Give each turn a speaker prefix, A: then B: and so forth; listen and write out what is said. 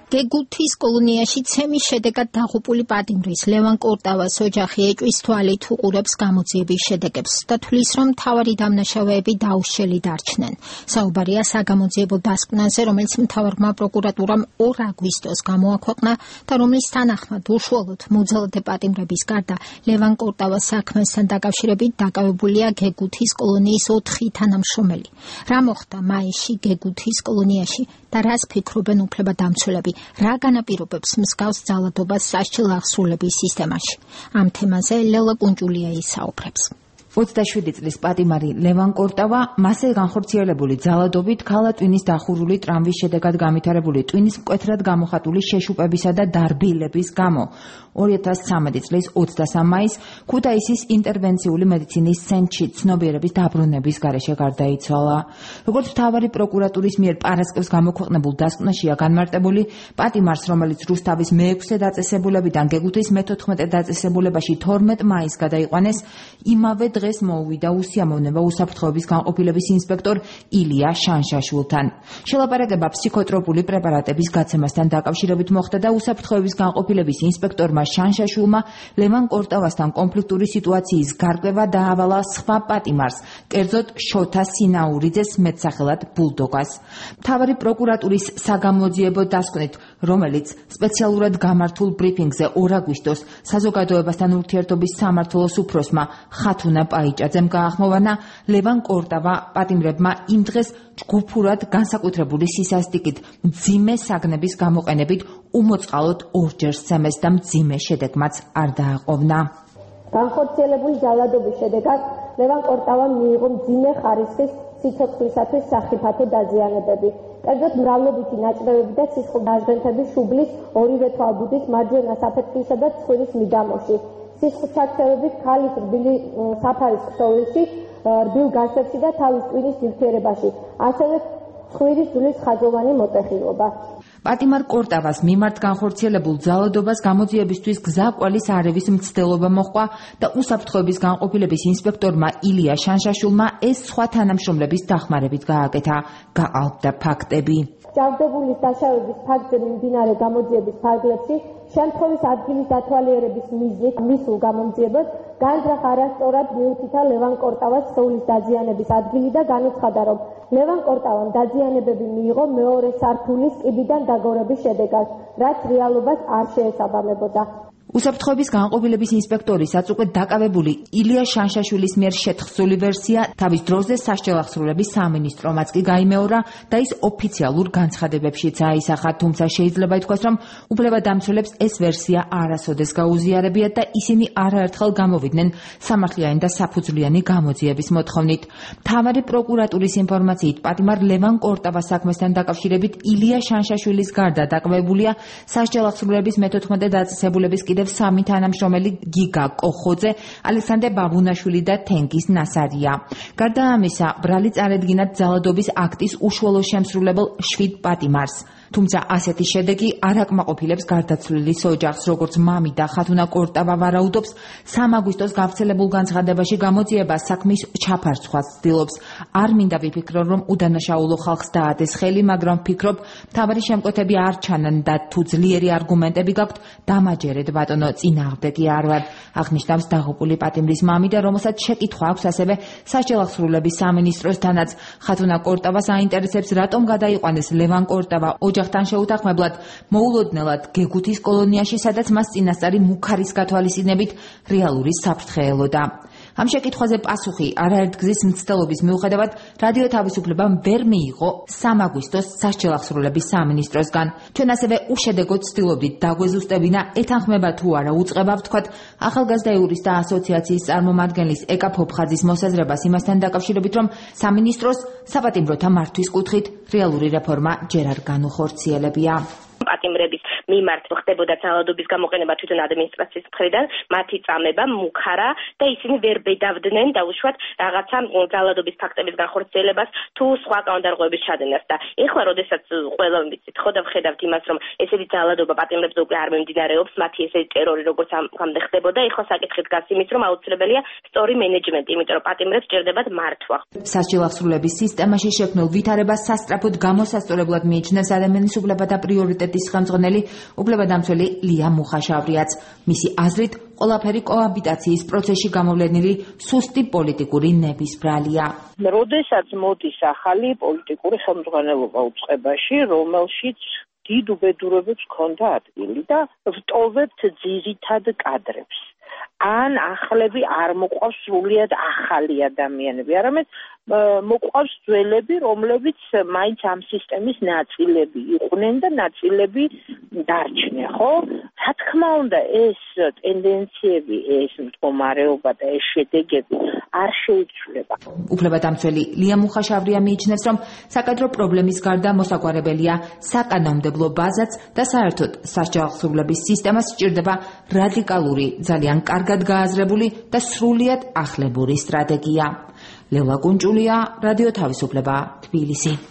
A: გეგუთის კოლონიაში ცემის შედეგად დაღუპული პატიმრის ლევან კორტავას ოჯახი ეჭვის თვალით უყურებს გამოძიების შედეგებს და თვლის, რომ მთავარი დამნაშავეები დაუშლილი დარჩნენ. საუბარია საგამოძიებო დასკვნაზე, რომელიც მთავარმა პროკურატურამ 2 აგვისტოს გამოაქვეყნა და რომლის თანახმად უშუალოდ მოძალადე პატიმრების გარდა ლევან კორტავას საქმესთან დაკავშირებით დაკავებულია გეგუთის კოლონიის 4 თანამშრომელი. რა მოხდა მაისში გეგუთის კოლონიაში და რას ფიქრობენ უფლებადამცველები? რა განაპირობებს მსგავს ძალადობას სასჯელ აღსრულების სისტემაში? ამ თემაზე ლელა კუნჭულია ისაუბრებს.
B: 27 წლის პატიმარი ლევან კორტავა მასზე განხორციელებული ძალადობით ქალა ტვინის დახურული ტრამვის შედეგად განვითარებული ტვინის მკვეთრად გამოხატული შეშუპებისა და დარბილების გამო 2013 წლის 23 მაისს ქუთაისის ინტერვენციული მედიცინის ცენტრში ცნობიერების დაბრუნების გარეშე გარდაიცვალა. როგორც მთავარი პროკურატურის მიერ პარასკევს გამოქვეყნებულ დასკვნაშია განმარტებული, პატიმარს, რომელიც რუსთავის მე-6 დაწესებულებიდან გეგუთის მე-14 დაწესებულებაში 12 მაისს გადაიყვანეს, იმავე დღეს მოუვიდა უსიამოვნება უსაფრთხოების განყოფილების ინსპექტორ ილია შანშაშვილთან. შელაპარაკება ფსიქოტროპული პრეპარატების გაცემასთან დაკავშირებით მოხდა და უსაფრთხოების განყოფილების ინსპექტორმა შანშაშვილმა ლევან კორტავასთან კონფლიქტური სიტუაციის გარკვევა დაავალა სხვა პატიმარს, კერძოდ შოთა სინაურიძეს მეტსახელად ბულდოგას. მთავარი პროკურატურის საგამოძიებო დასკვნით, რომელიც სპეციალურად გამართულ ბრიფინგზე 2 აგვისტოს საზოგადოებასთან ურთიერთობის სამმართველოს უფროსმა ხათუნა პაიჭაძემ გაახმოვანა, ლევან კორტავა პატიმრებმა იმ დღეს ჯგუფურად განსაკუთრებული სისასტიკით მძიმე საგნების გამოყენებით უმოწყალოდ 2-ჯერ სცემეს და მძიმე შედეგმაც არ დააყოვნა.
C: განხორციელებული ძალადობის შედეგად ლევან კორტავამ მიიღო მძიმე ხარისხის სიცოცხლისათვის სახიფათო დაზიანებები. კერძოდ მრავლობითი ნაწლავები და სისხლდაზვენთების შუბლის ორივე თვალბუდის მარჯვენა საფეთქლისა და ცხვირის მიდამოში. სისხლჩაქცევებით ქალის რბილი საფარის ქსოვილში, რბილ გასებში და თავის ტვინის ნივთიერებაში, ასევე ცხვირის ძვლის ხაზოვანი მოტეხილობა.
B: პატიმარ კორტავას მიმართ განხორციელებულ ძალადობას გამოძიებისთვის გზაკვალის არევის მცდელობა მოჰყვა და უსაფრთხოების განყოფილების ინსპექტორმა ილია შანშაშვილმა ეს სხვა თანამშრომლების დახმარებით გააკეთა. გაყალბდა ფაქტები.
C: ჭარბდებული დაშავების ფაქტზე მიმდინარე გამოძიების ფარგლებში შემთხვევის ადგილის დათვალიერების მიზნით მისულ გამომძიებოდ განძრახ არასწორად მიუთითა ლევან კორტავას სხეულის დაზიანების ადგილი და განუცხადა, რომ ლევან კორტავამ დაზიანებები მიიღო მეორე სართულის კიბიდან დაგორების შედეგად, რაც რეალობას არ შეესაბამებოდა.
B: უსაფრთხოების განყოფილების ინსპექტორისაც უკვე დაკავებული ილია შანშაშვილის მიერ შეთხზული ვერსია თავის დროზე სასჯელ აღსრულების სამინისტრომაც კი გაიმეორა და ის ოფიციალურ განცხადებებშიც აისახა, თუმცა შეიძლება ითქვას, რომ უფლებადამცველებს ეს ვერსია არასოდეს გაუზიარებიათ და ისინი არაერთხელ გამოვიდნენ სამართლიანი და საფუძვლიანი გამოძიების მოთხოვნით. მთავარი პროკურატურის ინფორმაციით, პატიმარ ლევან კორტავას საქმესთან დაკავშირებით ილია შანშაშვილის გარდა დაკავებულია სასჯელ აღსრულების მე-14 დაწესებულების კიდევ 3 თანამშრომელი გიგა კოხოძე, ალექსანდრე ბაბუნაშვილი და თენგიზ ნასარია. გარდა ამისა, ბრალი წარედგინათ ძალადობის აქტის უშუალო შემსრულებელ 7 პატიმარს. თუმცა ასეთი შედეგი არ აკმაყოფილებს გარდაცვლილის ოჯახს, როგორც მამი და ხათუნა კორტავა ვარაუდობს, 3 აგვისტოს გავრცელებულ განცხადებაში გამოძიება საქმის ჩაფარცხვას ცდილობს. არ მინდა ვიფიქრო, რომ უდანაშაულო ხალხს დაადეს ხელი, მაგრამ ვფიქრობ, მთავარი შემკვეთები არ ჩანან და თუ ძლიერი არგუმენტები გაქვთ, დამაჯერეთ ბატონო, წინააღმდეგი არ ვარ. აღნიშნავს დაღუპული პატიმრის მამი და რომელსაც შეკითხვა აქვს ასევე სასჯელ აღსრულების სამინისტროსთანაც. ხათუნა კორტავას აინტერესებს, რატომ გადაიყვანეს ლევან კორტავა ოჯახთან შეუთანხმებლად მოულოდნელად გეგუთის კოლონიაში, სადაც მას წინასწარი მუქარის გათვალისწინებით რეალური საფრთხე ელოდა. ამ შეკითხვაზე პასუხი არაერთგზის მცდელობის მიუხედავად რადიო თავისუფლებამ ვერ მიიღო 3 აგვისტოს სასჯელ აღსრულების სამინისტროსგან. ჩვენ ასევე უშედეგოდ ვცდილობდით დაგვეზუსტებინა, ეთანხმება თუ არა უწყება ვთქვათ ახალგაზრდა იურისტთა ასოციაციის წარმომადგენლის ეკა ფოფხაძის მოსაზრებას იმასთან დაკავშირებით, რომ სამინისტროს საპატიმროთა მართვის კუთხით რეალური რეფორმა ჯერ არ განუხორციელებია.
D: პატიმრების მიმართ ხდებოდა ძალადობის გამოყენება თვითონ ადმინისტრაციის მხრიდან, მათი წამება მუქარა და ისინი ვერ ბედავდნენ დაუშვათ რაღაცა ძალადობის ფაქტების განხორციელებას თუ სხვა კანონდარღვევების ჩადენას და ეხლა როდესაც ყველა ვიცით ხო და ვხედავთ იმას რომ ესეთი ძალადობა პატიმრებზე უკვე არ მიმდინარეობს, მათი ესეთი ტერორი როგორც ამამდე ხდებოდა, ეხლა საკითხი დგას იმის რომ აუცილებელია სწორი მენეჯმენტი, იმიტომ რომ პატიმრებს ჭირდებათ მართვა.
B: სასჯელ აღსრულების სისტემაში შექმნილ ვითარებას სასწრაფოდ გამოსასწორებლად მიიჩნევს ადამიანის უფლებათა პრიორიტეტის ხელმძღვანელი უფლებადამცველი ლია მუხაშავრიაც. მისი აზრით, ყველაფერი კოაბიტაციის პროცესში გამოვლენილი სუსტი პოლიტიკური ნების ბრალია.
E: როდესაც მოდის ახალი პოლიტიკური ხელმძღვანელობა უწყებაში, რომელშიც დიდ უბედურებებს ჰქონდა ადგილი და ვტოვებთ ძირითად კადრებს. ან ახლები არ მოყვავს სრულიად ახალი ადამიანები, არამედ მოყვავს ძველები, რომლებიც მაინც ამ სისტემის ნაწილები იყვნენ და ნაწილები დარჩნენ, ხო? რა თქმა უნდა, ეს ტენდენციები, ეს მდგომარეობა და ეს შედეგები არ შეიცვლება.
B: უფლებადამცველი ლია მუხაშავრია მიიჩნევს, რომ საკადრო პრობლემის გარდა მოსაგვარებელია საკანონმდებლო ბაზაც და საერთოდ სასჯელ აღსრულების სისტემას სჭირდება რადიკალური, ძალიან კარგად გააზრებული და სრულიად ახლებური სტრატეგია. ლევლა კუნჭულია, რადიო თავისუფლება, თბილისი.